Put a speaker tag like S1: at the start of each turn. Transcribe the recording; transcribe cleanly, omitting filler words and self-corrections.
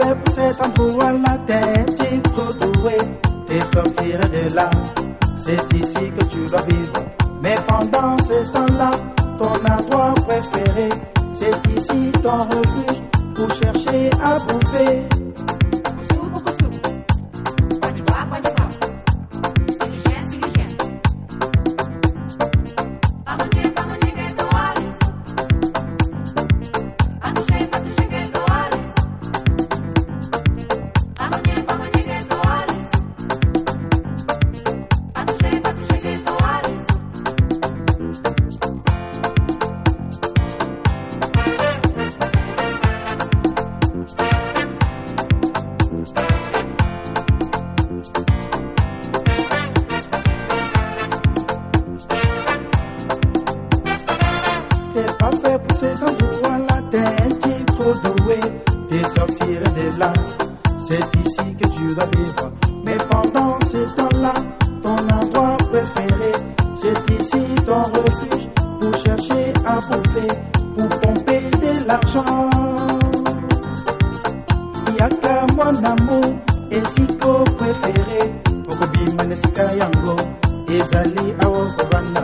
S1: fait pour cet endroit la tête trop douée. T'es sortir de là, c'est ici que tu dois vivre. Mais pendant ce temps-là, ton endroit préféré, c'est ici ton refuge pour chercher à bouffer. C'est ici que tu dois vivre. Mais pendant ce temps-là, ton endroit préféré, c'est ici ton refuge pour chercher à bouffer, pour pomper de l'argent. Yaka mon amour, et siko préféré, pour que bimane sika yango, ezali awo kobana.